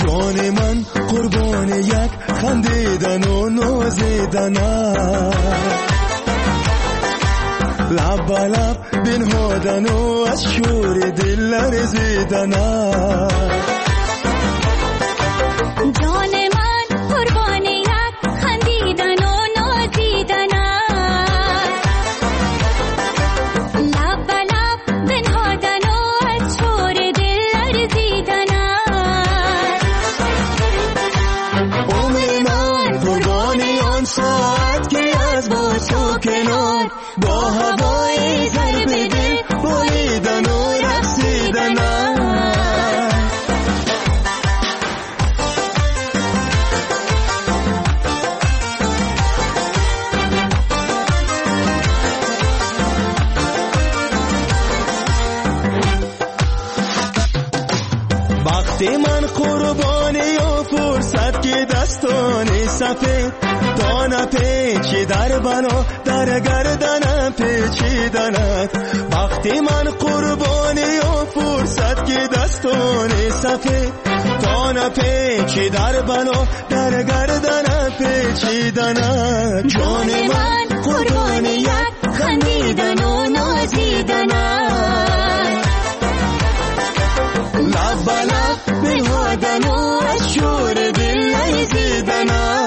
جان من قربان یک خندیدن و نازیدن، لب به لب بنهادن و از شور دل لرزیدن. جان من قربان یک خندیدن و نازیدن، لب به لب بنهادن و از شور دل لرزیدن. عمر من قربانی آن ساعت که از با تو کنار با هوای ضرب دل بالیدن و رقصیدن. وقتی من قربانی و فرصت که دستان سفید دانه پیچی در بنا در گردن پیچیدند. وقتی من قربانی و فرصت که دستان سفید دانه پیچی در بنا در گردن پیچیدند. جان من قربانی یک خندیدن و نازیدن، لب به لب بنهادن و از شور دل لرزیدن.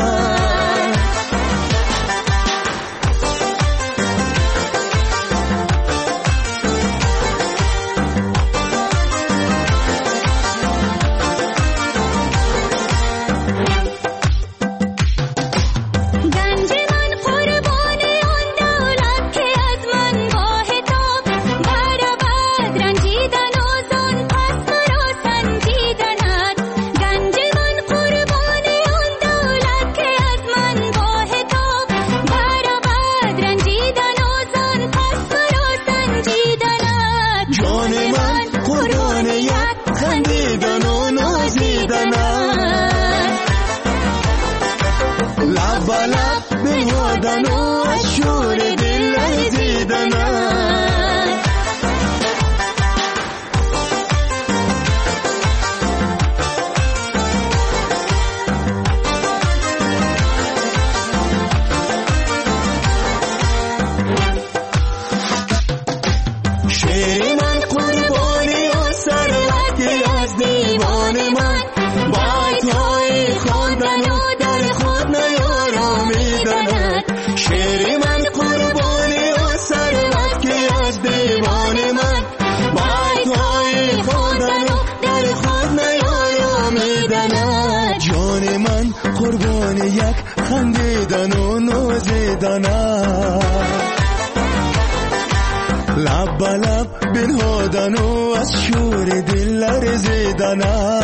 لب به لب بنهادن و از شور دل لرزیدن.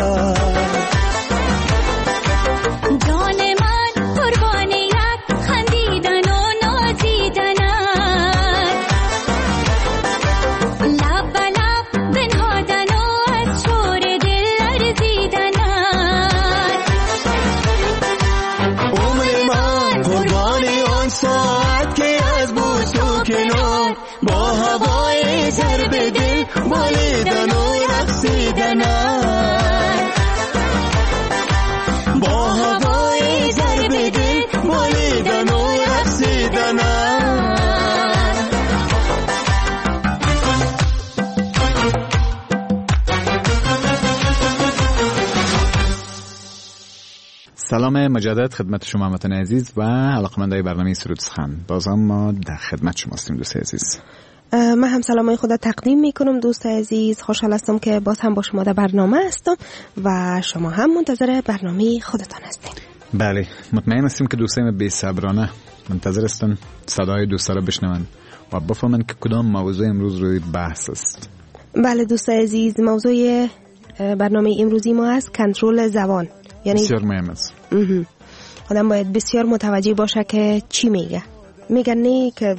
جان من قربان یک خندیدن و نازیدن، لب به لب بنهادن و از شور دل لرزیدن. عمر من قربانی آن ساعت که از با تو کنار با هوای ضرب دل بالیدن و رقصیدن. با هوای ضرب دل بالیدن و رقصیدن. سلام مجدد خدمت شما هموطنان عزیز و علاقه‌مندان برنامه سرود سخن. بازم ما در خدمت شما هستیم دوست عزیز. من هم سلامای خدا تقدیم میکنم دوست عزیز. خوشحال هستم که باز هم با شما در برنامه هستم و شما هم منتظر برنامه خودتان هستین. بله، مطمئن هستیم که دوستای ما بی‌صبرانه منتظر هستن صدای دوستا رو بشنون و بفهمن که کدام موضوع امروز روی بحث است. بله دوست عزیز، موضوع برنامه امروزی ما است کنترل زبان. یعنی بسیار مهم است. آدم باید بسیار متوجه باشه که چی میگه. میگن نه که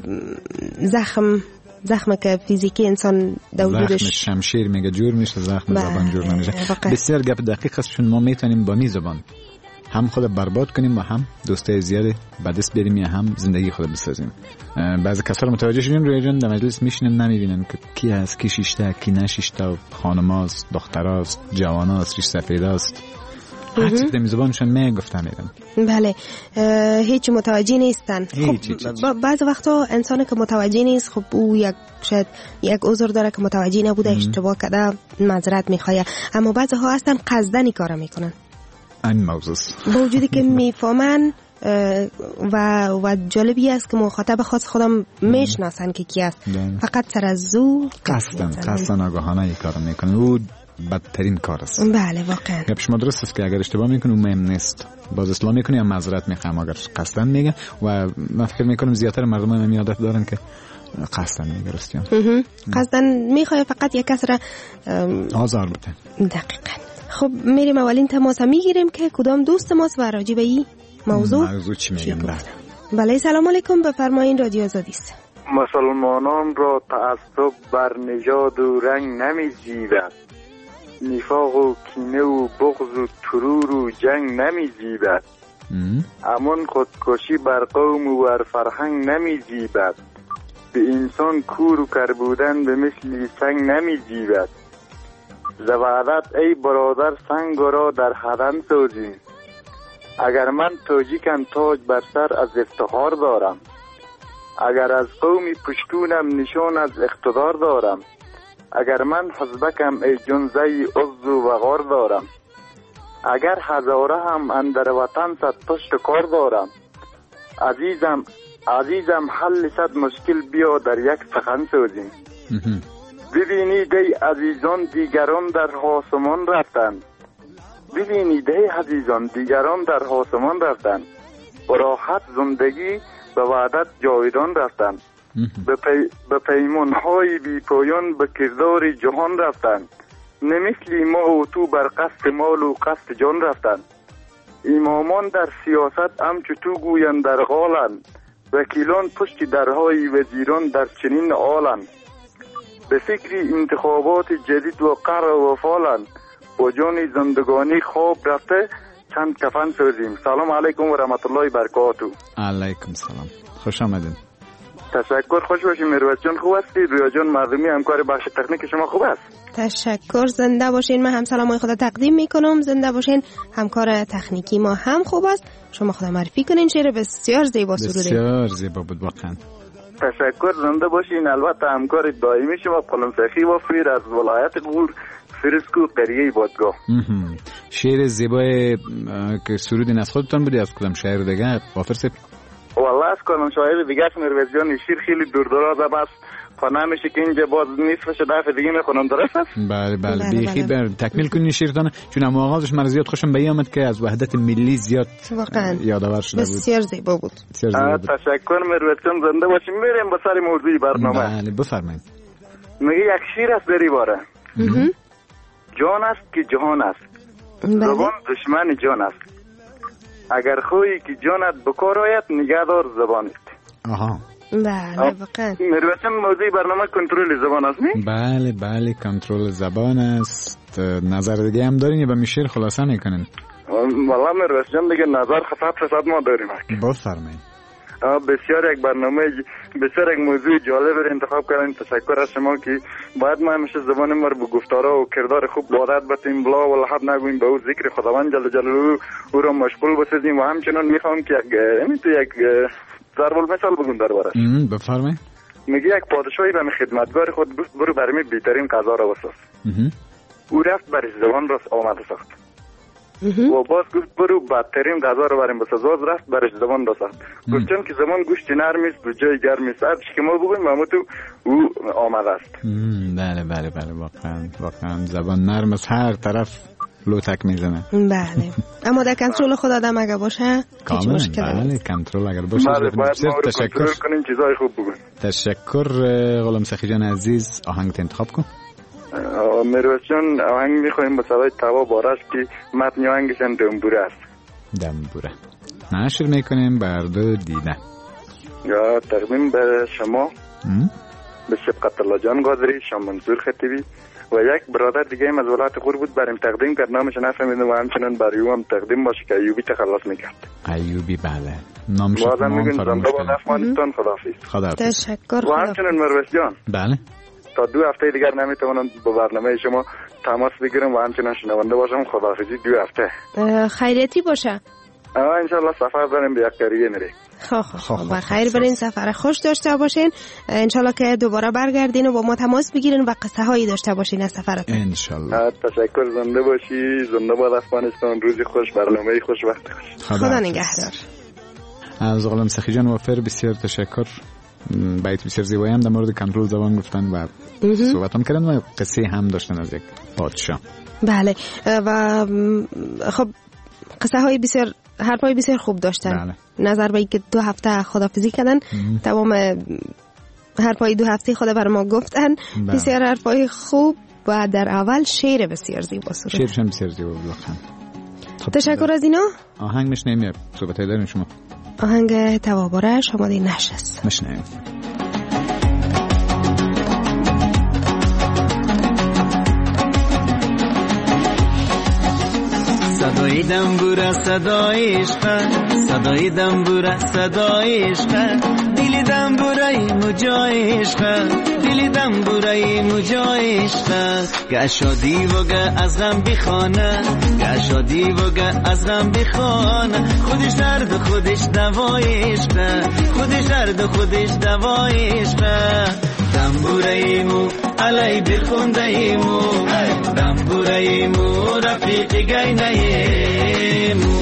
زخم که فیزیکی انسان در وجودش، زخم شمشیر میگه جور میشه، زخم زبان جور نمیشه. بسیار گپ دقیق است، چون ما میتونیم با می زبان هم خود برباد کنیم و هم دوستای زیاد به دست بیاریم یا هم زندگی خود بسازیم. بعضی کسا رو متوجه شدیم روی جن در مجلس میشینن نمیبینن که کی هست، کی شیشته، کی نشیشته، خانماست، دختراست، جواناست، ریش سفیداست. هر چیز در زبانشون میگفتن میرن. بله هیچ متوجه نیستن. خب بعض وقتا انسان که متوجه نیست، خب او شاید یک عذر داره که متوجه نبوده، اشتباه کرده، معذرت میخواد، اما بعضی ها هستن قصدن کارا میکنن. این موضوع با وجودی که میفهمن و جالبی است که مخاطب خاص خودم میشناسن که کی است، فقط سر از زو قصدن آگاهانه این کارو میکنن. او بدترین کار است. بله واقعا گپ شما درست است که اگر اشتباه میکنه اون مهم نیست، باز اصلاح میکنه یا معذرت میخوام اگر قصدن میگه. و من فکر میکنم زیاتر مردم هم عادت دارن که قصدن میگه. رستیان قصدن میخواد فقط یک کس را آزار بده. دقیقاً. خب میریم اولین تماس میگیریم که کدام دوست ماست و راجع به این موضوع چی میگن. بله سلام علیکم، بفرمایید، رادیو آزادی است. مسلمانان را تعصب بر نژاد و رنگ نمی‌جیبد، نفاق و کینه و بغض و ترور و جنگ نمی‌جیبد، امان خودکشی بر قوم و بر فرهنگ نمی‌جیبد، به انسان کور و کر بودن به مثل سنگ نمی‌جیبد. زوادت ای برادر سنگ را در حدن سازیم، اگر من تاجیکم تاج بر سر از افتخار دارم، اگر از قومی پشتونم نشان از اقتدار دارم، اگر من حزبکم ای جنزه عز و وقار دارم، اگر هزاره هم اندر وطن صد پشت کار دارم، عزیزم حل صد مشکل بیا در یک سخن سازیم. ببینید ای عزیزان دیگران در آسمان رفتند، ببینید ای عزیزان دیگران در آسمان رفتند، با راحت زندگی به وعدت جاودان رفتند، به پیمانهای بی پایان به کردار جهان رفتند، نمیثلی ما و تو بر قصد مال و قصد جان رفتند. امامان در سیاست همچو تو گویند در غالند، وکیلان پشت درهای وزیران در چنین حالند، به فکر انتخابات جدید و قهر و فالند، با جان زندگانی خواب رفته چند کفن سازیم. سلام علیکم و رحمت الله برکاته. علیکم سلام، خوش آمدین. تشکر، خوش باشین. مروت جان خوب هستی؟ رویا جان مردمی همکار بخش تکنیک شما خوب است؟ تشکر، زنده باشین. من هم سلامای خدا تقدیم میکنم. زنده باشین. همکار تکنیکی ما هم خوب است. شما خدا معرفی کنین. شعر بسیار زیبا سروده. بسیار زیبا بود واقعا. تشکر، زنده باشین. البته همکار دائمی شما قلمسخی و فیر از ولایت غور فرسکو قریه بادگاه. شعر زیبای که سرودین از خودتان بودی؟ از کدام شاعر دیگه وافر سپ؟ والله از کدام شاعر دیگه مروت جان شیر خیلی دور درازه بس خانه میشه که اینجا باز نصفش دفعه دیگه میخونم، درست است؟ بله بیخی تکمیل کنین شعرتان، چون اما آغازش من زیاد خوشم بیامد که از وحدت ملی زیاد یادآور شده بود. بسیار زیبا بود. تشکر مروت جان، زنده باشیم. میریم با سر موضوع برنامه. بله بفرمایید. میگه یک شیر است در باره جان است که جهان است، زبان دشمن جان است، اگر خویی که جانت بکار آید نگهدار زبان است. بله واقعا. مروت موضوع برنامه کنترل زبان است نی؟ بله کنترل زبان است. نظر دیگه هم دارین یا به میشیر خلاصه میکنین؟ والله مروت جان دیگه نظر خفت ما داریم. بفرمایید. بسیار یک برنامه، بسیار یک موضوع جالب رو انتخاب کردین. تشکر از شما که باید ما همیشه زبان ما رو به گفتارها و کردار خوب عادت بتیم، بلا و لحب نگوییم، به او ذکر خداوند جل جلاله او را مشغول بسازیم. و همچنان میخوام که یک ضرب المثل بگم دربارش. بفرمایید. میگه یک پادشاهی به خدمتگار خود گفت برو برمی بهترین غذا را بساز. او رفت برش زبان را آماده ساخت. و باز گفت برو بدترین غذا رو بریم بساز، باز رفت برش زبان را ساخت. گفت چون که زبان گوشت نرم است و جای گرم است، هر چی که ما بگوییم ما تو او آماده است. بله واقعا زبان نرم است، هر طرف لوتک میزنه. بله اما در کنترل خود آدم اگه باشه هیچ مشکلی نیست. کنترل اگر باشه. تشکر کنیم، چیزای خوب بگویم. تشکر. غلام سخی جان عزیز آهنگ انتخاب کن. مروت جان آهنگ میخواییم با صدای توا بارش که متن آهنگش دنبوره است. دنبوره نشر میکنیم بر دو دیده. یا تقدیم به شما به شبقت الله جان قادری، شام منصور خطیبی و یک برادر دیگه هم از ولایت غور بود بریم تقدیم کرد، نامش نفهمیدم و همچنان برای او هم تقدیم باشه که ایوبی تخلص میکرد. ایوبی بله نامش فراموش کردم. خداحافظ. تشکر. و همچنان مروت جان بله تا 2 هفته دیگر نمیتونم با برنامه شما تماس بگیرم و همچنان شنونده باشم. خداحافظی 2 هفته. خیریتی باشه. انشالله سفر بریم به یک قریه میریم. و خیر برین، سفر خوش داشته باشین. انشالله که دوباره برگردین و با ما تماس بگیرین و قصه هایی داشته باشین از سفرتون. انشالله. تشکر. زنده باشی. زنده باد افغانستان. روزی خوش، برنامه خوش، وقت خوش. خدا نگهدار. از غلام سخی جان وافر بسیار تشکر. بیت بسیار زیبایی هم در مورد کنترل زبان گفتن و صحبت هم کردن و قصه هم داشتن از یک پادشاه. بله و خب قصه های بسیار، حرفای بسیار خوب داشتن. بله. نظر به اینکه 2 هفته خداحافظی کردن، تمام حرفای 2 هفته خدا بر ما گفتن. بله. بسیار حرفای خوب و در اول شعر بسیار زیبا سرود. شعرش هم بسیار زیبا بود. تشکر از اینا. آهنگ میشنیم یا صحبت های دارین شما؟ آهنگ تواباره شما دی نشست میشنیم. صدای دنبوره صدای عشق، صدای دنبوره صدای عشق، دل دنبوره مجای عشق، دل دنبوره مجای عشق، گشادی و گه از غم بخانه، گشادی و گه از غم بخانه، خودش درد خودش دوای عشق، خودش درد خودش دوای عشق، دنبوره ایمو علی بخونده ایمو، دنبوره ایمو رفیق گینه ایمو،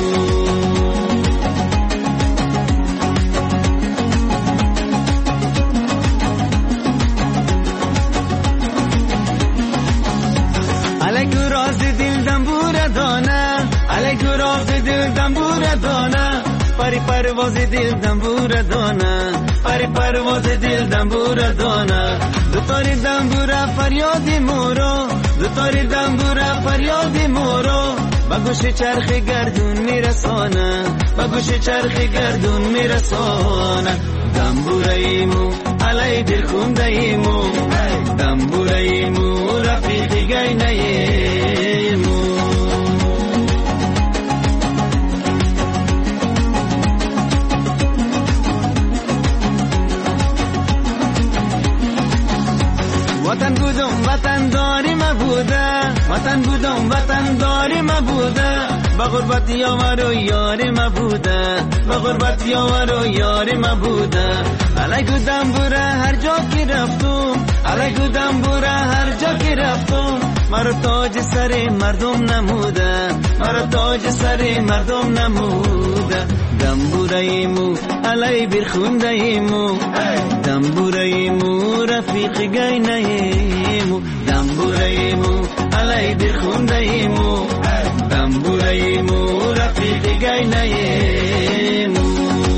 علی گراز دل دنبوره دانه، علی گراز دل دنبوره دانه، پری پرواز دل دنبوره دانه، پری پرواز دل دنبوره دانه، دوتاری دنبوره فریاد مورو، دوتاری دنبوره فریاد مورو، با گوش چرخ گردون میرسانه، با گوش چرخ گردون میرسانه، دنبوره ایمو علی دل خونده ایمو، دنبوره ایمو رفیق گینه ایمو، وطن بودم وطن داری مبوده، وطن بودم وطن داری مبوده، با غربت یاور و یاری مبوده، با غربت یاور و یاری مبوده، علیکو دنبوره هر جا که رفتم، علیکو دنبوره هر جا که رفتم، مرا تاج سر مردم نموده، مرا تاج سر مردم نموده، دنبوره ایمو علی برخونده ایمو، دنبوره ایمو رفیق گینه ایمو، دنبوره ایمو علی برخونده ایمو، دنبوره ایمو رفیق گینه ایمو.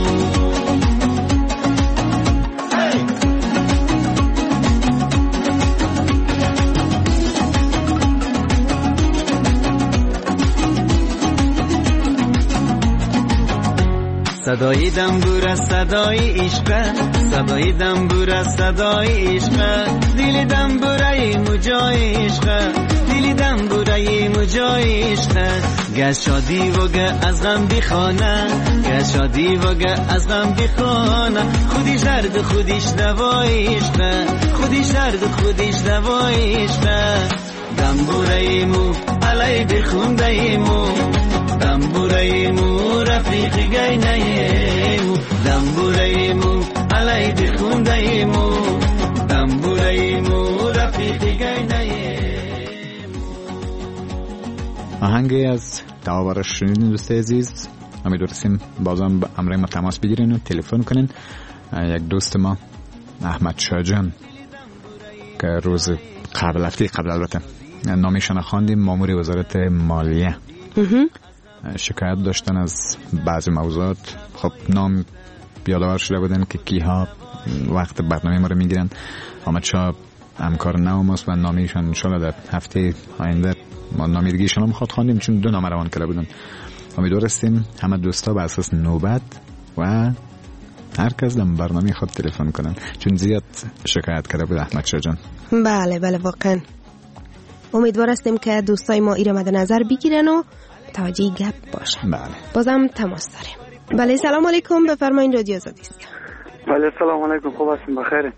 صدای دنبوره صدای عشق، صدای دنبوره صدای عشق، دل دنبوره مجای عشق، دل دنبوره مجای عشق، گشادی و گه از غم بخانه، گشادی و گه از غم بخانه، خودش درد خودش دوای عشق، خودش درد خودش دوای عشق، دنبوره ایمو علی بخونده ایمو، دنبوره ایمو رفیق گینه ایمو، دنبوره ایمو علی بخونده ایمو، دنبوره ایمو رفیق گینه ایمو. آهنگی از تواباره شنیدین دوست عزیز. امیدواریم بازم با امر ما تماس بگیرین و تلفن کنین. یک دوست ما احمد شاجان که روز قبل البته نامشان خواندیم، مامور وزارت مالیه، شکایت داشتن از بعضی موضوعات. خب نام یادآور شده بودن که کیها وقت برنامه ما رو میگیرن. احمد شاه همکار نو ماست و نامیشان انشالله در هفته آینده ما نامی دیگه ایشان هم خواهد خواندیم، چون 2 نامه روان کرده بودن. امیدوارستیم همه دوستا به اساس نوبت و هر کس در برنامه خود تلفن کنن، چون زیاد شکایت کرده بود احمد شاه جان. بله واقعا امیدوار هستیم که دوستای ما ایره مد نظر بگیرن و توجه گپ باشن. بله. بازم تماس داریم. بله سلام علیکم، بفرمایید رادیو آزادی است. بله سلام علیکم، خوب هستین؟ بخیر؟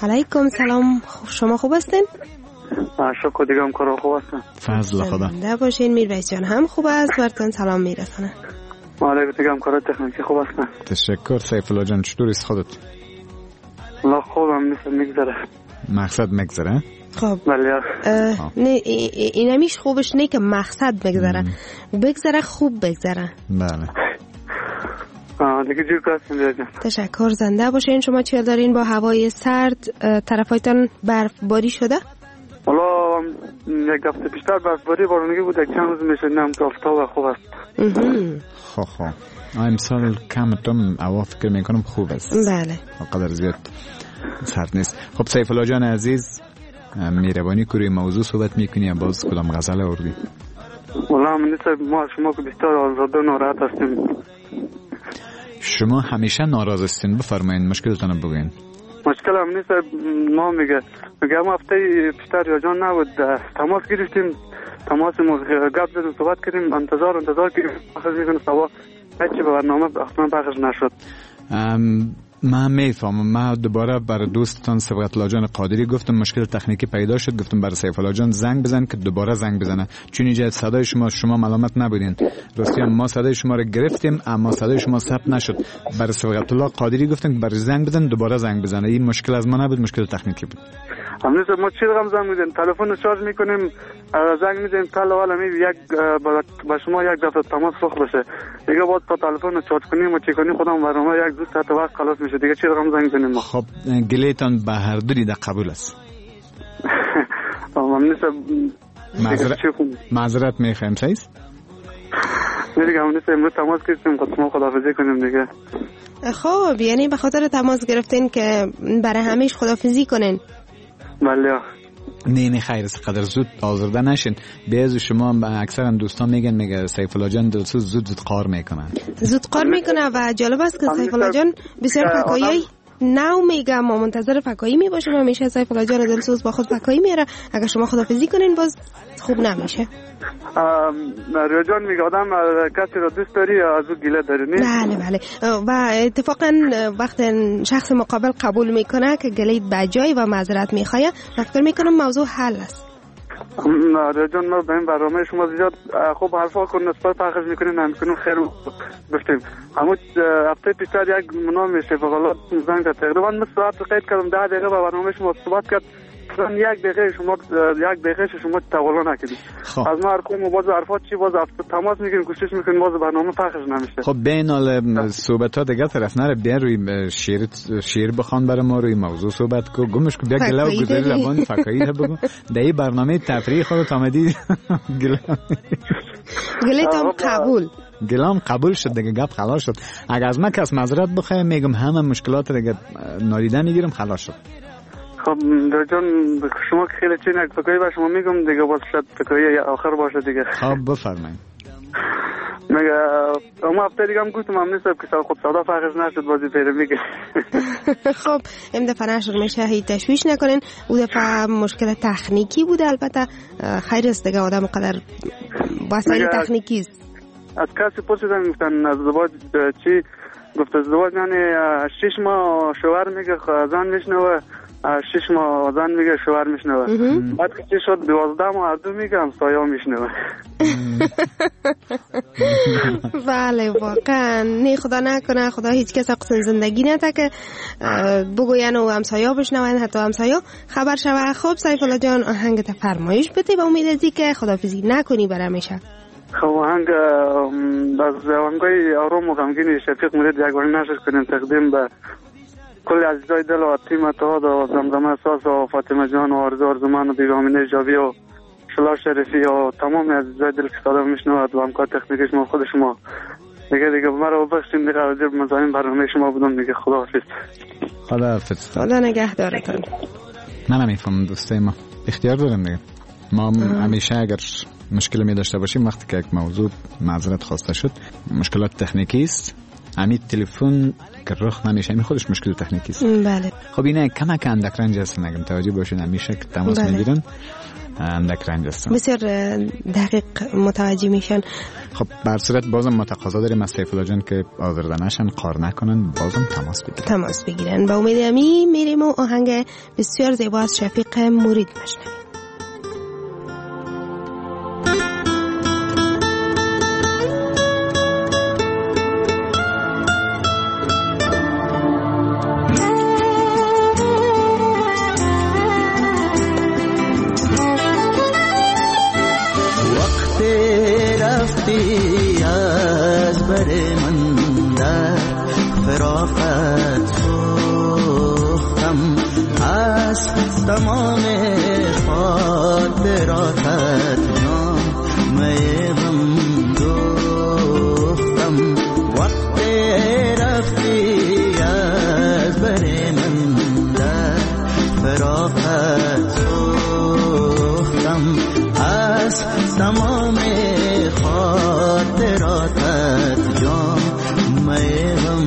علیکم سلام. شما خوب هستین؟ شکر دیگه هم کارا خوب هستن. فضل خدا. زنده باشین. میرویس جان هم خوب است، براتون سلام میرسونه. علیکم دیگه هم کارا تکنیکی خوب هستن. تشکر. سیف الله جان چطور است خودت؟ الله خوبم، مثل میگذره. مقصد میگذره؟ خب بله. نه این همیش خوبش نه که مقصد بگذره، بگذره خوب بگذره. بله. دیگه جور کردیم دیگه. تشکر. زنده باشین. شما چی دارین با هوای سرد؟ طرفایتان برف باری شده؟ حالا یک هفته پیشتر برف باری بارونگی بود، یک چند روز میشه نم که آفتاب خوب است. خب امسال کمتم هوا فکر میکنم خوب است. بله. قدر زیاد سرد نیست. خب سیف الله جان عزیز، مهربانی کوری موضوع صحبت میکنی یا باز کدام غزل آوردی؟ والله من نیست، ما شما که بسیار آزاده و ناراحت هستیم. شما همیشه ناراض هستین، بفرمایید مشکلتون بگین. مشکل هم نیست، ما میگه ما هفته پیشتر یا جان نبود، تماس گرفتیم، تماس گپ زدیم، صحبت کردیم، انتظار کردیم، پخش میکنه سوا هیچی به برنامه اصلا پخش نشد. من میفهمم. من دوباره برای دوستان سبقت الله جان قادری گفتم مشکل تکنیکی پیدا شد، گفتم برای سیف الله جان زنگ بزن که دوباره زنگ بزنه، چون اینجا صدای شما ملامت نبودین. راستی ما صدای شما رو گرفتیم اما صدای شما ثبت نشد. برای سبقت الله قادری گفتم برای زنگ بزن دوباره زنگ بزنه. این مشکل از ما نبود، مشکل تکنیکی بود. همین ما چی رقم زنگ میدیم، تلفن رو شارژ میکنیم، زنگ میدیم تل والا می یک با شما یک دفعه تماس سوخت بشه، دیگه بعد تا تلفن رو چارج کنیم و چی کنیم خودم برنامه یک دو ساعت وقت خلاص میشه، دیگه چی رقم زنگ بزنیم. خب گلیتان به هر دوری در قبول است. همین معذرت میخوایم سایز. دیگه همین امروز تماس گرفتیم خودمون خداحافظی کنیم دیگه. خب یعنی به خاطر تماس گرفتین که برای همیشه خداحافظی کنین؟ بله. نه خیر است، قدر زود آزرده نشین. بیازو شما اکثرا دوستان میگن سیف الله جان دلسوز زود قار میکنه. زود قار میکنه و جالب است که سیف الله جان بسیار فکایی نو میگه، ما منتظر فکایی میباشیم. همیشه سیف الله جان دلسوز با خود فکایی میره، اگر شما خداحافظی کنین باز خوب نمیشه. ریاجان میگه آدم کسی رو دوست داری از او گله داری نیست؟ بله و اتفاقا وقت شخص مقابل قبول میکنه که گله‌ت بجای و معذرت میخواه، فکر میکنم موضوع حل است. ریاجان ما به این برنامه شما زیاد خوب حرفا کن نسبت پخش میکنین، نمیکنین خیر گفتیم. همون هفته پیشتر یک منام میشه فقالات زنگ تقریبا من ساعت قید کردم 10 دقیقه با برنامه شما صحبت کرد، یک دقیقه شما تقلا نکردید. از ما ارقام و باز حرفات چی باز تماس میگیریم کوشش میکنیم باز برنامه پخش نمیشه. خب بین حال صحبت ها دیگه طرف نره، بیا روی شعر بخوان برای ما، روی موضوع صحبت کو، گمش کو، بیا گلا و گذاری لبان فکایی بگو. در این برنامه تفریح خودت آمدی گلتم قبول. گلام قبول شد دیگه، گپ خلاص شد. اگه از من کس معذرت بخوام میگم همه مشکلات دیگه نادیده میگیرم، خلاص شد. خب جان شما که خیلی چین یک فکایی با شما میگم دیگه، باز شد فکایی آخر باشه دیگه. خب بفرمایید. مگه اما هفته دیگه هم گفتم هم نیست که خود صدا فرقش نشد بازی پیره میگه. خب این دفعه نشد میشه، هیچ تشویش نکنین. اون دفعه مشکل تکنیکی بود، البته خیر است دیگه، آدم قدر وسایل تکنیکی است. از کسی پرسیدم گفتن از ازدواج چی؟ گفت ازدواج یعنی 6 ماه شوهر میگه زن میشنوه، 6 ماه زن میگه شوهر میشنوه، بعد که شد 12 ماه هر دو میگه همسایه میشنوه. بله واقعا نه، خدا نکنه، خدا هیچ کس قصه زندگی نده که بگوین و همسایه بشنوین، حتی همسایه خبر شوه. خب سیف الله جان آهنگت فرمایش بده و امید ازی که خداحافظی نکنی برای همیشه. خب آهنگ از آهنگای آروم و غمگین شفیق مرید یک بار نشر کنیم تقدیم به کل عزیزای دل و تیم اتحاد و زمزمه ساز و فاطمه جان و آرزومن و بیگامینه جاوی و شلا شریفی و تمام عزیزای دل که صدا میشنوند و همکار تکنیکی شما خود شما دیگه مرا ببخشید دیگه راجع به مزاحم برنامه شما بودم دیگه. خداحافظ. خدا نگهدارتون. من میفهمم دوستای ما اختیار دارم دیگه. ما همیشه اگر مشکل می داشته باشیم وقتی که یک موضوع معذرت خواسته شد مشکلات تکنیکی است، همین تلفن که رخ نمیشه همین خودش مشکل تکنیکی است. بله. خب اینه کمک اندک رنج است، نگم توجه باشین همیشه که تماس میگیرن اندک رنج هستن. بسیار دقیق متوجه میشن. خب بر صورت بازم ما تقاضا داریم از سیف الله جان که آزرده نشن، قار نکنن، بازم تماس بگیرن. با امید امی میریم و آهنگ بسیار زیبا از شفیق مرید بشنویم. تمام خاطراتت جان میوم دوختم وقت رفتی از بر من در فراقت سوختم از تمام خاطراتت جان میوم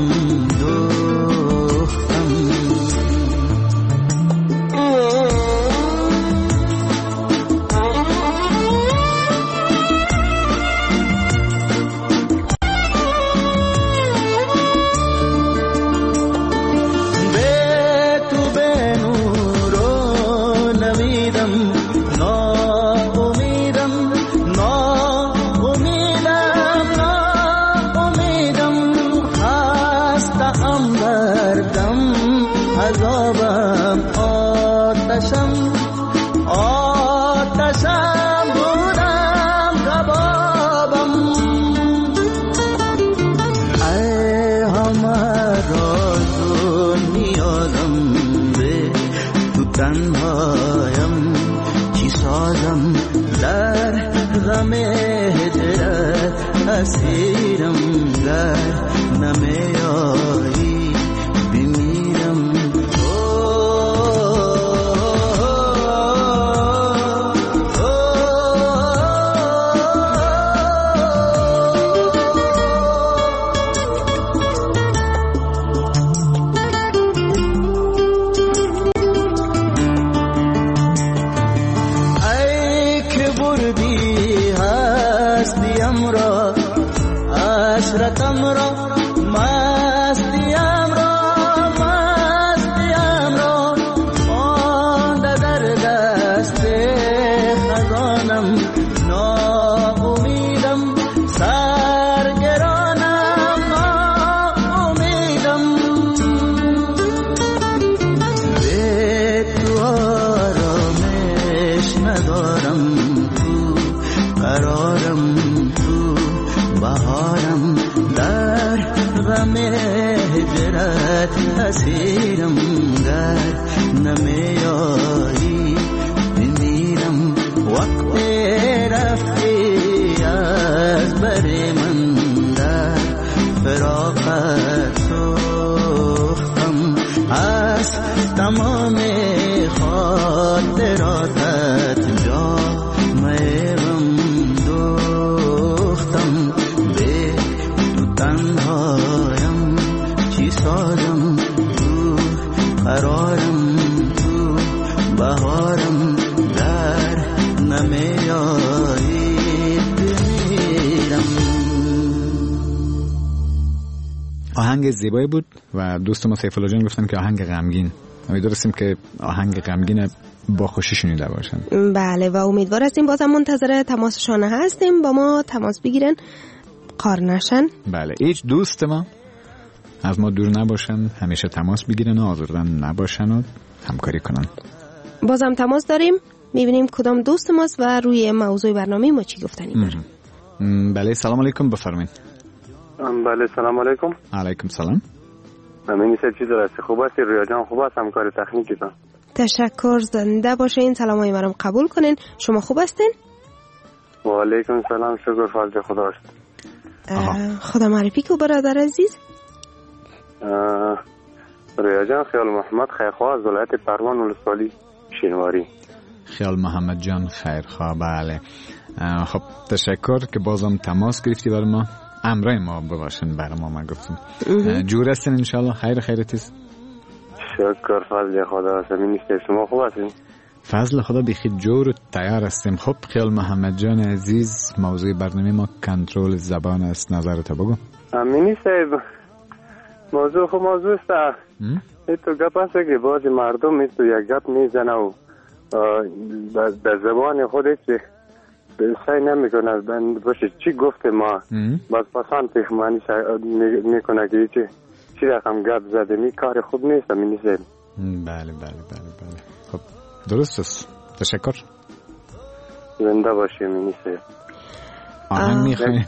اسیرم گر نمیایی بمیرم ای که بردی هستیم را عشرتم را مستیم را مانده در دست خزانم ناامیدم سرگرانم ناامیدم به تو آرامش ندارم تو قرارم تو بهارم در غم هجرت اسیرم گر نمیایی بمیرم وقت رفتی از بر من در فراقت سوختم از تمام خاطراتت جا میوم دوختم به تو تنهایم چی سازم تو قرارم تو بهارم در نمیایی بمیرم. آهنگ زیبایی بود و دوست ما سیف الله جان گفتن که آهنگ غمگین. امیدواریم که آهنگ غمگین با خوشی شنیده باشن. بله و امیدوار هستیم بازم منتظر تماسشان هستیم، با ما تماس بگیرن، قار نشن. بله هیچ دوست ما از ما دور نباشن، همیشه تماس بگیرن و آزردن نباشن و همکاری کنن. بازم تماس داریم، میبینیم کدام دوست ماست و روی موضوع برنامه ما چی گفتنی داریم. بله سلام علیکم، بفرمایید. بله سلام علیکم. علیکم سلام. من چیز هستی خوب هستی رویا جان؟ خوب هست همکار تکنیکتان؟ تشکر، زنده باشین، سلامای منم قبول کنین. شما خوب هستین؟ و علیکم سلام، شکر فضل خدا است. خدا معرفی کو برادر عزیز. رویا جان خیال محمد خیرخواه از ولایت پروان ولسوالی شینواری. خیال محمد جان خیرخواه. بله خب تشکر که بازم تماس گرفتی برای ما، امرای ما بباشن برای ما. من گفتم جور هستین انشالله، خیرتیست. شکر فضل خدا است. شما خوب هستین؟ فضل خدا بخیر جور و تیار هستیم. خب خیال محمد جان عزیز، موضوع برنامه ما کنترل زبان است، نظرت بگو. امینی صاحب موضوع خب موضوع است. تو گپ است که بعضی مردم تو یک گپ میزنه و در زبان خودش سعی نمیکنه باشه چی گفته ما باز پسان پخمانی میکنه که چی رقم گپ زده می کار خوب نیست. امینی صاحب بله. خب درست است. تشکر. زنده باشی امینی صاحب. آهنگ میخواین؟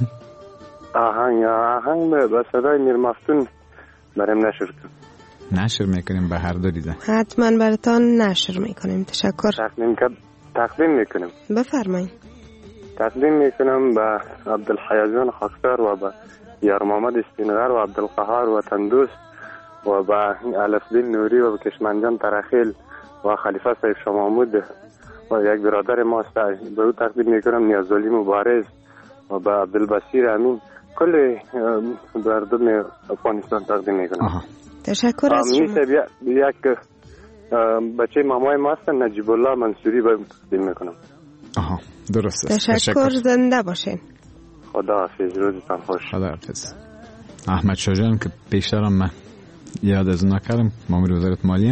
آهنگ به صدای میر مفتون برام نشر کن. نشر میکنیم به هر دو دیده. حتما براتان نشر میکنیم. تشکر. تقدیم میکنیم. بفرمایید. تقدیم میکنم به عبدالحیازان خاکسار و به یار محمد استینغر و عبدالقهار و تندوس و به الفدین نوری و به کشمنجان ترخیل و خلیفه صاحب شمامود و یک برادر ما است. به او تقدیم میکنم نیازولی مبارز و به عبدالبصیر امین. کل مردم افغانستان تقدیم میکنم. تشکر از شما. یک بچه مامای ما است نجیب الله منصوری به تقدیم میکنم. درست. تشکر. زنده باشین. خدا حافظ. روزتان خوش. خدا حافظ. احمد شاجان که پیشترم من یاد از اونا کردم، مامور وزارت مالیه،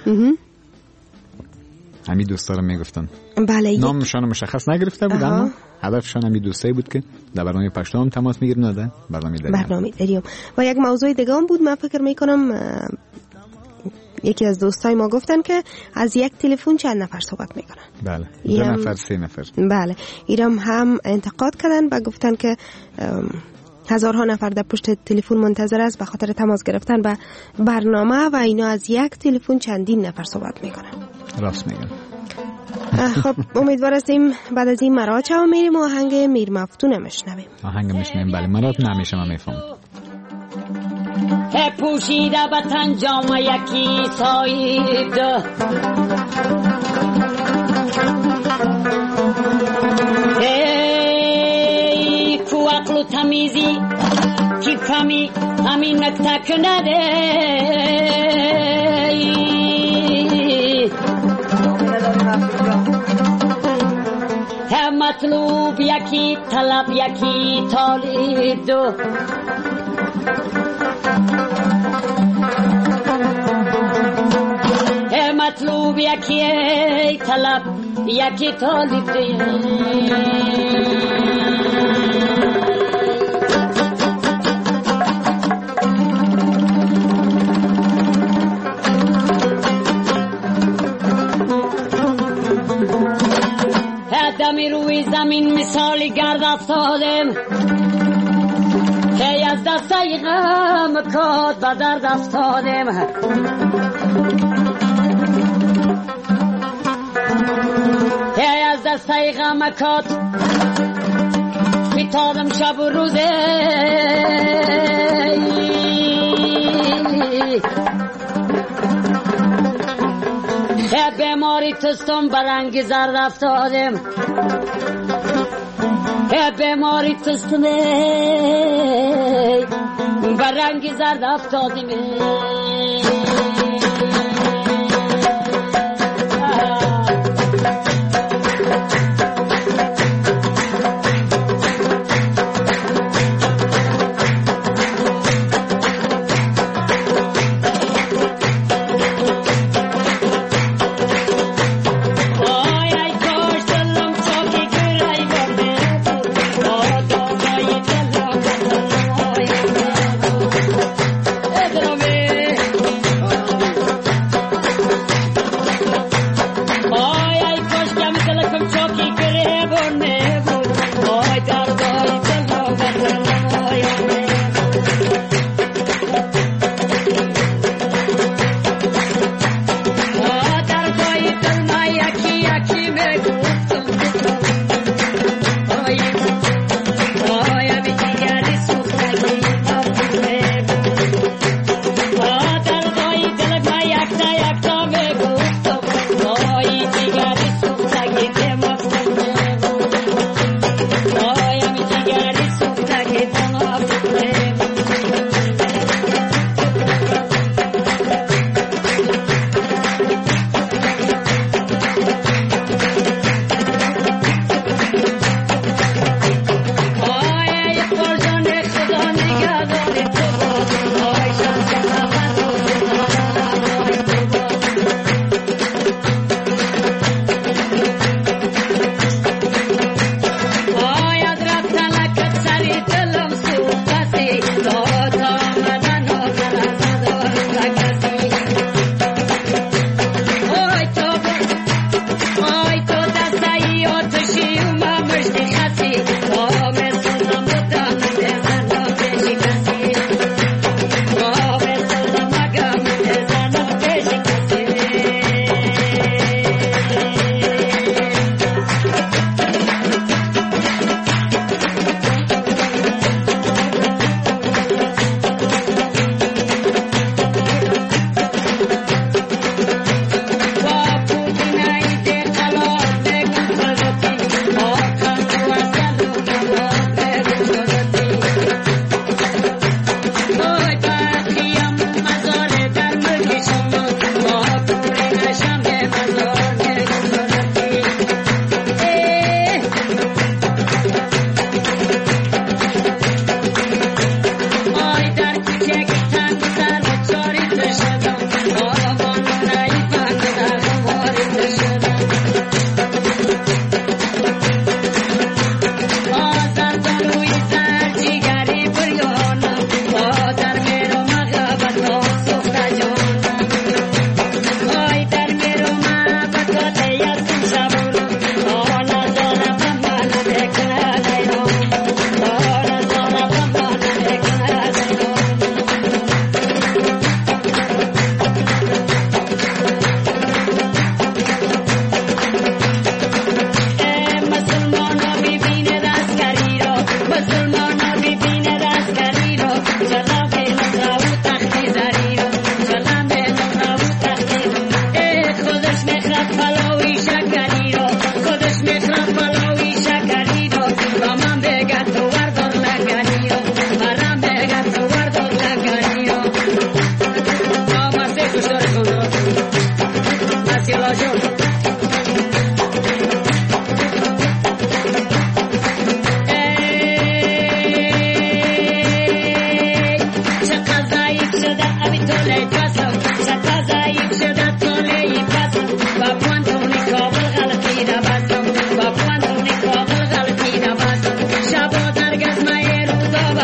همین دوستا رو میگفتن. بله. نامشان مشخص نگرفته بود اما هدفشان همین دوستایی بود که در برنامه پشتو هم تماس میگیرن و در برنامه دریم. و یک موضوع دیگه هم بود. من فکر میکنم یکی از دوستای ما گفتن که از یک تلفن چند نفر صحبت میکنن. بله. 2 نفر 3 نفر. بله. ایرام هم انتقاد کردن و گفتن که هزارها نفر در پشت تلفن منتظر است به خاطر تماس گرفتن به برنامه و اینا از یک تلفن چندین نفر صحبت میکنن. راست میگن. خب امیدوار هستیم بعد از این مراد چاو میریم و آهنگ میر مفتون میشنویم. بله. مراد نمیشه من میفهم. پوشیده به تن جام یکی ساید ای کو عقل و تمیزی کی فهمی همین نکته کنده مطلوب یکی طلب یکی طالب دو مطلوب یکی طلب یکی طالب دمی روی زمین مثالی گرد افتادم که از دسته غم کات به درد افتادم که از دسته غم کات فتادم شب و روزه بیماری تستم برنگ زرد افتادم بیماری تستم برنگ زرد افتادم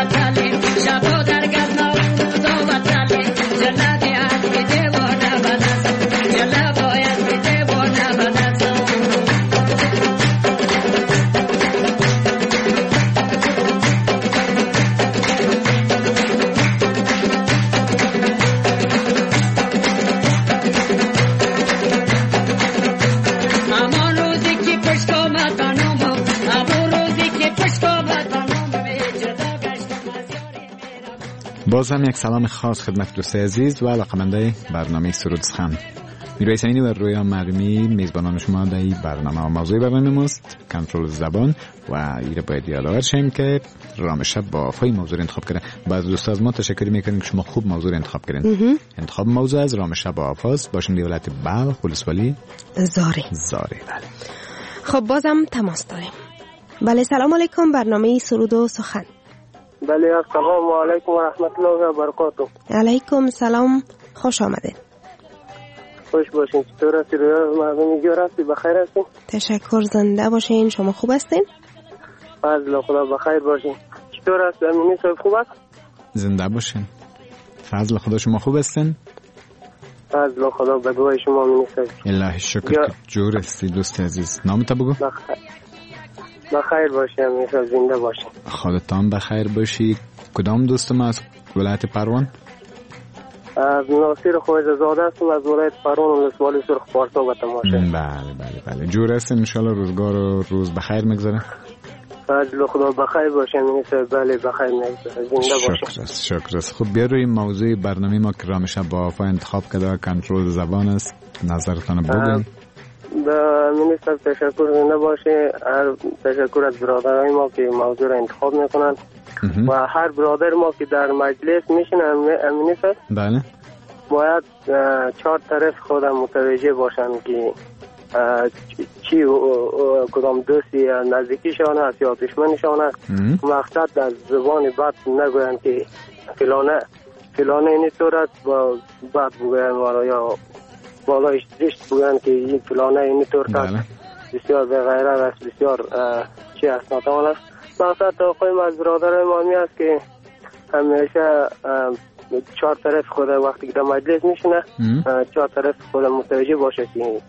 باز هم یک سلام خاص خدمت دوستای عزیز و علاقه‌مندای برنامه سرود سخن. میرویس امینی و رویا مرمی میزبانان شما در این برنامه. موضوع برنامه ماست کنترل زبان و ایره باید یادآور شیم که رامشب با آفای موضوع انتخاب کرده. بعض دوستا از ما تشکر میکنیم که شما خوب موضوع انتخاب کردین. انتخاب موضوع از رامشب با آفاست باشیم ولایت بلخ ولسوالی زاره. بله. خب بازم تماس داریم. بله سلام علیکم، برنامه سرود و سخن. بله السلام علیکم و رحمت الله و برکاته. علیکم سلام، خوش آمدید. خوش باشین. چطور هستی؟ مردم گیار هستی؟ بخیر هستین؟ تشکر، زنده باشین. شما خوب هستین؟ فضل خدا بخیر باشین. چطور هست امینی صاحب؟ خوب است؟ زنده باشین. فضل خدا شما خوب هستین؟ فضل خدا به دعای شما امینی صاحب. الله شکر که جور هستی دوست عزیز. نامت بگو. بخیر باشی امینی صاحب، زنده باشین. خودتان بخیر باشی. کدام دوستم از ولایت پروان؟ ناصر خویزاده هستم از ولایت پروان ولسوالی سرخ پارسا و تماشه. بله جور هست. انشالله روزگار و روز بخیر مگذره. فضل خدا بخیر باشه امینی صاحب. بله بخیر مگذره، زنده باشین. شکر است. خب بیا روی موضوع برنامه ما که رامشب با آفا انتخاب کرده کنترل زبان است، نظرتان بگوین. امینی صاحب تشکر، زنده باشه. تشکر از برادرای ما که موضوع را انتخاب میکنن و هر برادر ما که در مجلس میشن امینی صاحب بله باید 4 طرف خودم متوجه باشن که چی کدام دوستی نزدیکیشان است یا دشمنشان است. مقصد از زبان بد نگوین که فلانه اینی طورت با بد بگوین یا بالایش زشت بگوین که این فلانه اینی طورت است. بسیار به غیرت است، بسیار چی است ناتوان است. مقصد توقعیم از برادرهای ما می است که همیشه 4 طرف خود وقتی که در مجلس میشنه 4 طرف خود متوجه باشه که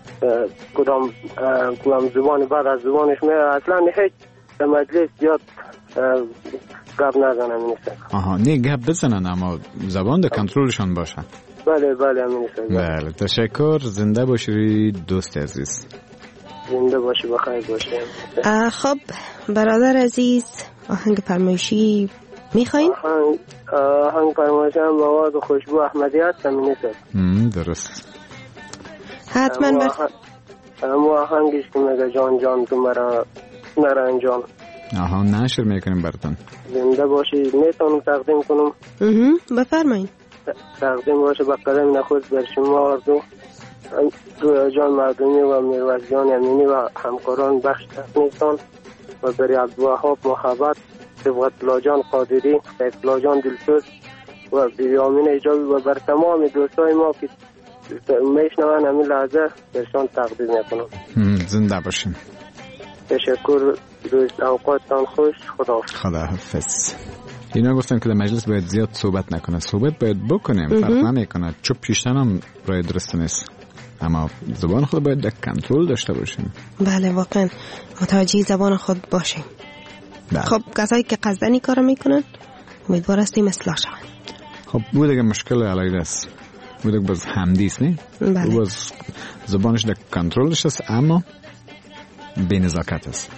کدام زبان بعد از زبانش می اصلا هیچ در مجلس زیاد گپ نزنن نیست. نه گپ بزنن اما زبان در کنترلشان باشه. بله امین صاحب. بله تشکر، زنده باشی دوست عزیز. زنده باشی بخیر باشی. خب برادر عزیز آهنگ فرمایشی میخواین؟ آهنگ فرمایشی هم مواد خوشبو احمدی هست امین صاحب. درست. حتما اما آهنگش که میگه جان تو مرا نران جان. نشر میکنیم براتون. زنده باشی. میتونم تقدیم کنم؟ بفرمایید. تقدیم باشه با قدم نخود بر شما اردو جان مردمی و میروز جان امینی و همکاران بخش تکنیکتان و بری عبدالوهاب محبت صبغت لاجان قادری سیف لاجان دلسوز و بیامین ایجابی و بر تمام دوستای ما که میشنون همین لحظه برشان تقدیم میکنم. زنده باشین. تشکر دوست، اوقاتتان خوش. خداحافظ. اینا گفتن که در مجلس باید زیاد صحبت نکنه، صحبت باید بکنیم، فرق نمیکنه. چوب پیشتن هم رای درست نیست، اما زبان خود باید در کنترل داشته باشیم. بله واقعا متوجه زبان خود باشیم. خب کسایی که قصدنی کار میکنن امیدوار هستیم اصلاح شوند. خب بود اگه مشکل علیه است، بود اگه باز همدیست نی؟ بله. باز زبانش در کنترلش است اما بی نزاکت است.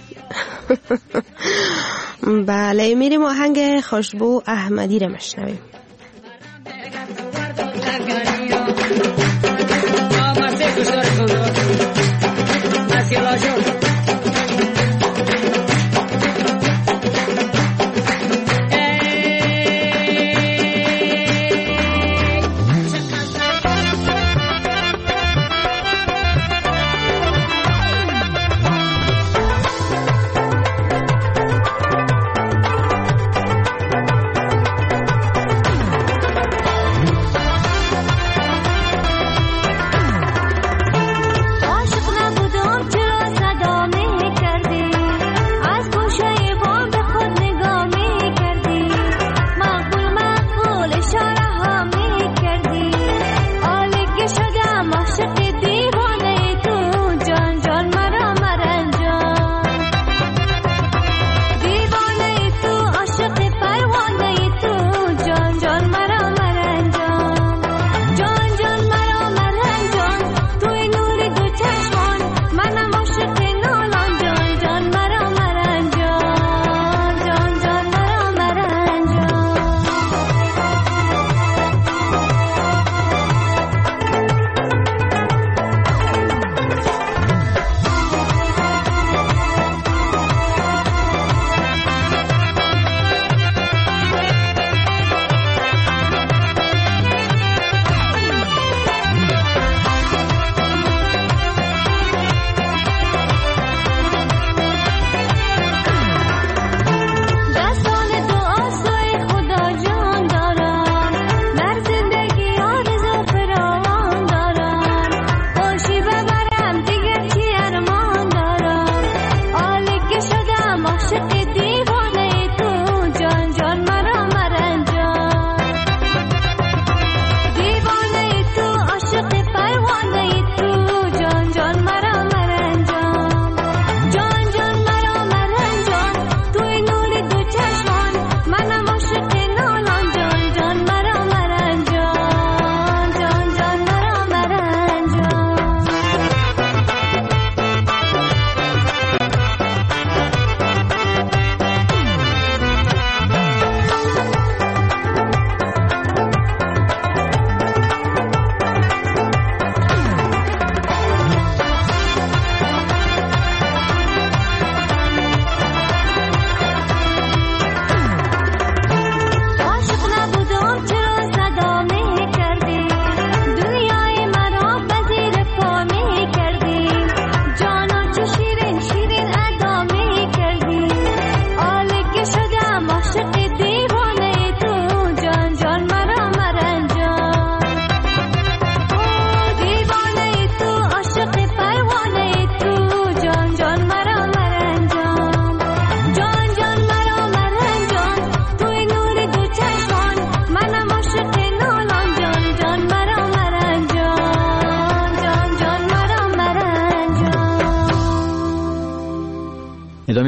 بله میریم آهنگ خوشبو احمدی رو مشنویم. عاشق نبودم چرا صدا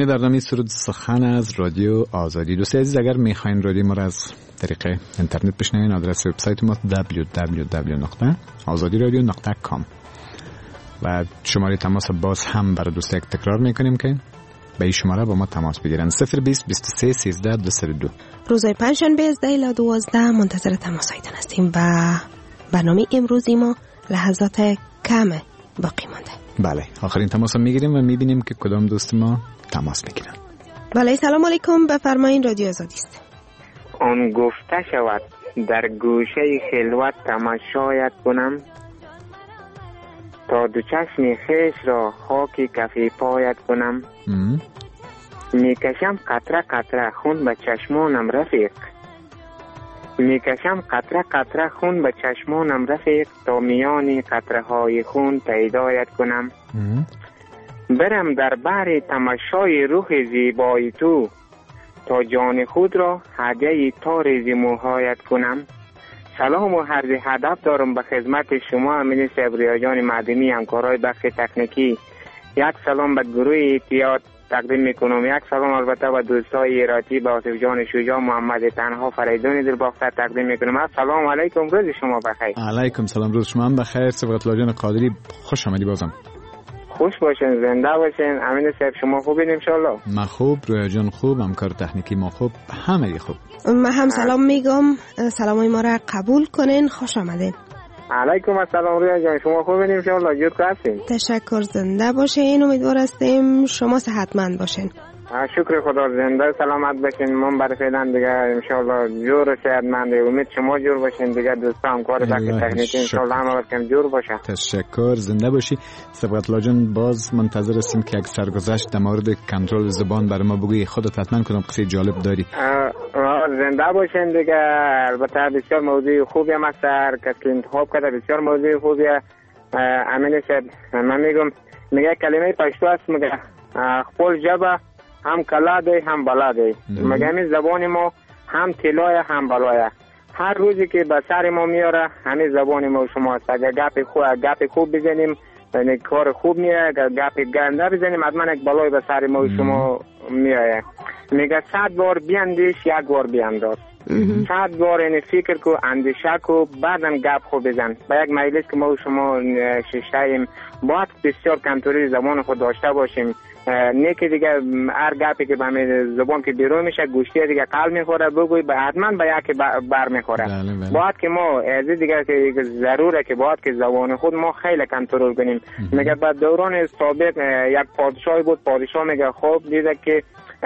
ادامه برنامه سرود سخن از رادیو آزادی. دوستان عزیز اگر میخواین رادیو ما را از طریق اینترنت بشنوین آدرس وبسایت ما www.azadiradio.com و شماره تماس باز هم برای دوستان تکرار میکنیم که به این شماره با ما تماس بگیرن 020 23 13 202. روزهای پنجشنبه از 10 الی 12 منتظر تماسایتان هستیم و برنامه امروزی ما لحظات کم باقی مانده. بله آخرین تماس میگیریم و میبینیم که کدام دوست ما تماس میگیرن. بله سلام علیکم، بفرمایید رادیو آزادی است. آن گفته شود در گوشه خلوت تماشایت کنم تا دو چشم خیش را خاکی کفی پایت کنم. میکشم قطره قطره خون به چشمانم رفیق، میکشم قطره قطره خون به چشمانم رفیق تا میانی قطره های خون پیدایت کنم. برم در بحر تماشای روح زیبای تو تا جان خود را هدیه تار موهایت کنم. سلام و عرض ادب دارم به خدمت شما امین صبریا جان مدنی، همکارای بخش تکنیکی. یک سلام به گروه احتیاط تقدیم میکنم. یک سلام البته به دوستای ایراتی، به آصف جان شجاع، محمد تنها، فریدون دلباخته تقدیم میکنم. السلام علیکم، روز شما بخیر. علیکم سلام، روز شما هم بخیر. صبغت الله جان قادری خوش آمدی. بازم خوش باشین، زنده باشین. امین صاحب شما خوبین ان شاء الله؟ ما خوب، رویا جان خوب، همکار تکنیکی ما خوب، همه خوب. من هم سلام میگم، سلامای ما را قبول کنین. خوش آمدین. علیکم السلام رویا جان، شما خوبین ان شاء الله؟ جور هستین؟ تشکر، زنده باشین. امیدوار هستیم شما صحتمند باشین. شکر خدا، زنده سلامت باشین. من برای فعلا دیگه ان شاء الله جور و صحتمند. امید شما جور باشین دیگه، دوستان کار بخش تکنیکی ان شاء الله همه وقتم جور باشه. تشکر، زنده باشی. صبغت الله جان باز منتظر هستیم که یک سرگذشت در مورد کنترل زبان برای ما بگویی. خودت حتما کدام قصه جالب داری. زنده باشین دیگه. البته بسیار موضوع خوبی هم است، کسی که انتخاب کرده بسیار موضوع خوبیه. امین صاحب من میگم، میگه کلمه پشتو است، میگه خپل ژبه هم کلا دی هم بلا دی. میگه همین زبان ما هم طلایه هم بلایه. هر روزی که به سر ما میاره همین زبان ما شماست. اگر گپ خوب بزنیم یعنی کار خوب میاد، اگر گپ گنده بزنیم حتما یک بلای به سر ما شما میاد. میگه 100 بار بیاندیش یک بار بیانداز. 100 بار یعنی فکر کو، اندیشه کو، بعدم گپ خوب بزن. با یک مجلس که ما شما ششتاییم باید بسیار کنترل زبان خود داشته باشیم. نه که دیگه هر گپی که به زبان که بیرون میشه گوشتی دیگه قلب میخوره بگوی حتما به یکی بر میخوره. باید که ما از دیگه که ضروره که باید که زبان خود ما خیلی کنترل کنیم. میگه بعد دوران سابق یک پادشاهی بود، پادشاه میگه خواب دیده که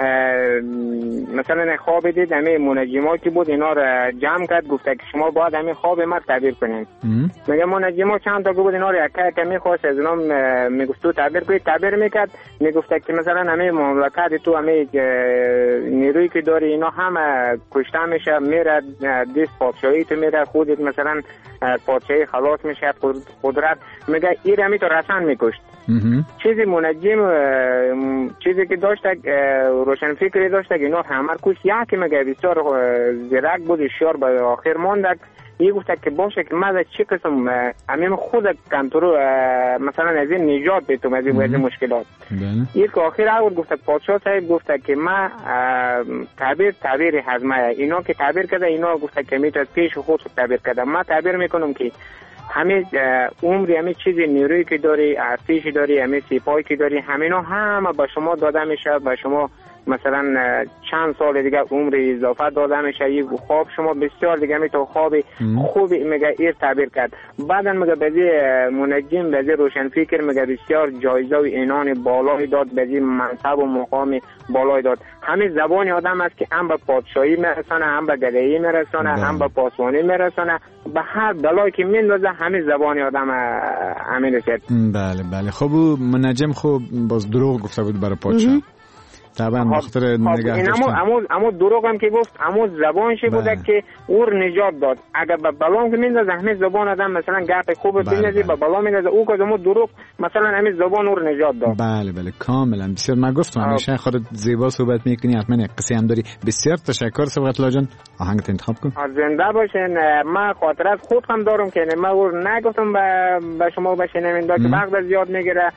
مثلا خواب دید همه منجما که بود اینا رو جمع کرد، گفته که شما باید همه خواب ما تعبیر کنین. میگه منجما چند تا بود اینا رو یک میخواست از اینا میگفت تو تعبیر کنید، تعبیر میکرد. میگفته که مثلا همه مملکت تو همه نیرویی که داری اینا همه کشته میشه، میره دست پادشاهی تو میره، خودت مثلا پادشاهی خلاص میشه قدرت. میگه این همی تو رسن میکشت. چیزی منجم چیزی که داشته روشن فکری داشته که اینا همه کش یکی میگه بسیار زیرک بود، شیار به آخر ماندک. یه گفته که باشه که من چه قسم همین خود کنترل مثلا از این نجات بیتم از این مشکلات. یه که آخر اول گفته پادشاه صاحب گفته که من تعبیر حزمه اینا که تعبیر کرده اینا گفته که میتونه پیش خود تعبیر کرده. من تعبیر میکنم که همه عمری همه چیزی نیرویی که داری، ارتشی داری، همه سپاهی که داری، همینا همه به شما داده میشه. به شما مثلا چند سال دیگه عمر اضافه داده میشه. یه خواب شما بسیار دیگه می تو خواب خوبی میگه ایر تعبیر کرد. بعدا میگه بعضی منجم بعضی روشن فکر میگه بسیار جایزه و عنان بالایی داد، بعضی منصب و مقام بالایی داد. همین زبان آدم است که هم به پادشاهی میرسانه، هم به گدایی میرسانه، هم به پاسبانی میرسانه، به هر بلایی که میندازه همین زبان آدم همین رسید. بله بله. خب منجم خوب باز دروغ گفته بود برای پادشاه. طبعا بخاطر نگه داشتن. اما دروغ هم که گفت اما زبانش بوده که اور نجات داد. اگر به بلام که میندازه همین زبان آدم مثلا گپ خوب بندازی به بلا میندازه، او که اما دروغ مثلا همین زبان اور نجات داد. بله بله کاملا. بسیار من گفتم همیشه خودت زیبا صحبت میکنی، حتما قصه هم داری. بسیار تشکر صبغت الله جان، آهنگت انتخاب کن. زنده باشین. من خاطر از خود هم دارم که من اور نگفتم به شما بشینم این که وقت زیاد میگیره.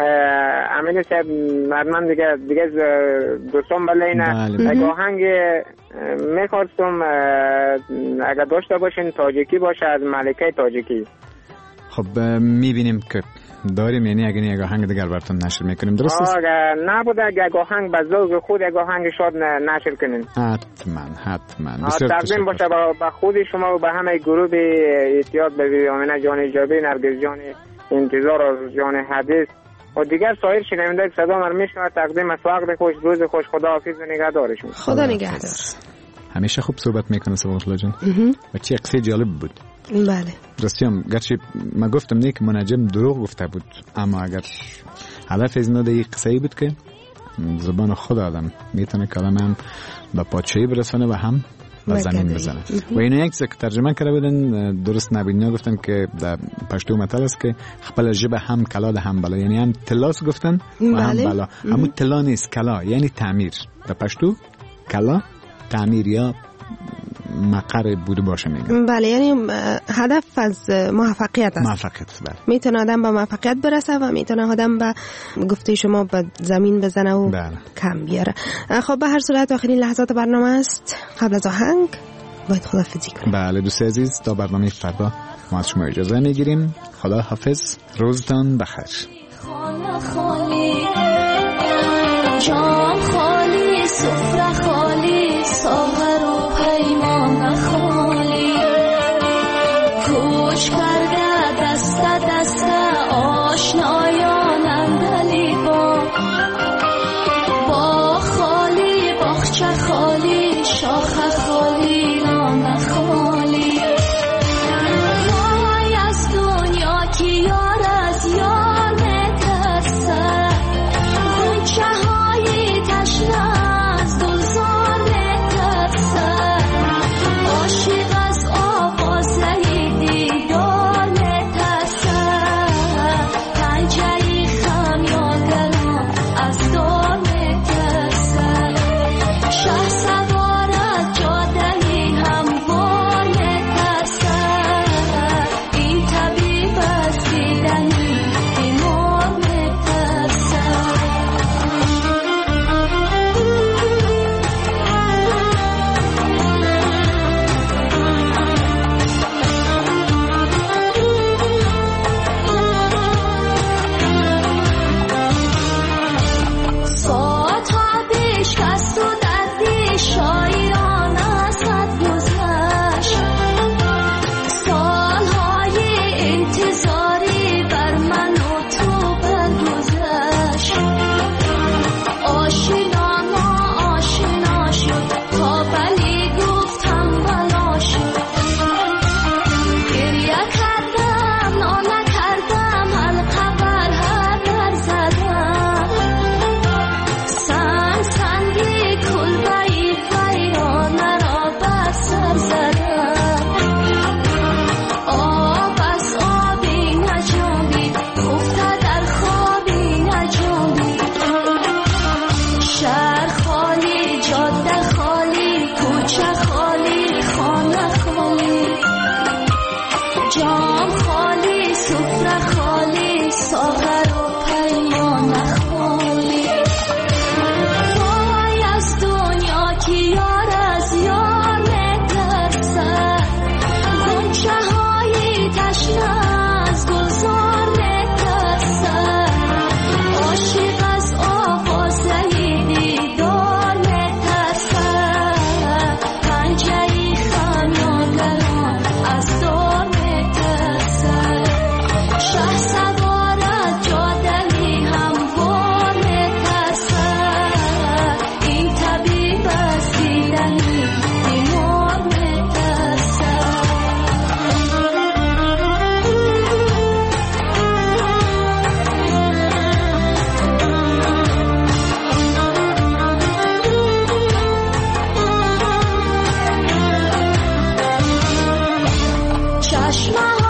امین صاحب من دیگه دوستان بلین اگه آهنگ میخواستم اگه داشته باشین تاجیکی باشه از ملکه تاجیکی. خب میبینیم که داریم، یعنی اگه آهنگ دیگر براتون نشر میکنیم، درست است؟ نبوده اگه آهنگ به ذوق خود اگه آهنگ شاد نشر کنیم. حتما تقدیم باشه به خود شما و به همه گروه احتیاط به آمینه جان ایجابی، نرگس جان انتظار و جان حدیث و دیگر سایر شنونده که صدا من میشنوه تقدیم است. وقت خوش، روز خوش، خداحافظ و نگهدارشون. خدا نگهدار. همیشه خوب صحبت میکنه صباح الله جان و چه قصه جالب بود. بله راستیم گرچه ما گفتم نه که منجم دروغ گفته بود، اما اگر هدف از اینو یک قصه بود که زبان خود آدم میتونه کلمه هم به پادشاهی برسونه و هم به زمین بزنه. و اینو یک چیز که ترجمه کرده بودن درست نبینیا گفتن که در پشتو متل است که خپل ژبه هم کلا ده هم بلا، یعنی هم تلاس گفتن و هم بلا. همون تلا نیست، کلا یعنی تعمیر. در پشتو کلا تعمیر یا مقر بوده باشه میگن. بله، یعنی هدف از موفقیت است. بله. میتونه آدم به موفقیت برسه و میتونه آدم به گفته شما به زمین بزنه و کم بیاره. خب به هر صورت آخرین لحظات برنامه است. قبل از آهنگ باید خداحافظی کنیم. بله دوست عزیز، تا برنامه فردا ما از شما اجازه میگیریم. خدا حافظ، روزتان بخیر. خانه خالی، جام خالی، سفره خالی، ساغر و پیمان خالی، کوچ کرده دست دست آشنایان اندلی با خالی، باغچه خالی، شاخه خالی، نان خالی. وای از دنیا که یار از یار نترسه، غنچه های تشنه از گلزار نترسه، عاشق از آوازه دیدار نترسه، پنجه خمیازه از دار نترسه، شه سوار از جاده هموار نترسه، این طبیب از دیدنی بیمار نترسه. ساعتها بشکست و دردی شاعران از حد گذشت، سالهای انتظاری بر من و تو برگذشت، آشنا ما آشنا شد تا ولی گفتم بلا شد، گریه کردم ناله کردم حلقه بر هر در زدم، سنگی کلبه‌ای ویرانه را بر سر زدم، آب از آبی نجنبید خفته در خوابی نجنبید، شهر خالی، جاده خالی، کوچه خالی، خانه خالی، جام خالی، سفره خالی، ساغر و پیمان خالی. وای از دنیا که یار از یار نترسه، غنچه های تشنه از گلزار نترسه، عاشق از آوازه دیدار نترسه، پنجه خمیازه از دار نترسه، شه سوار از جاده هموار نترسه، این طبیب از دیدنی بیمار نترسه. چشمه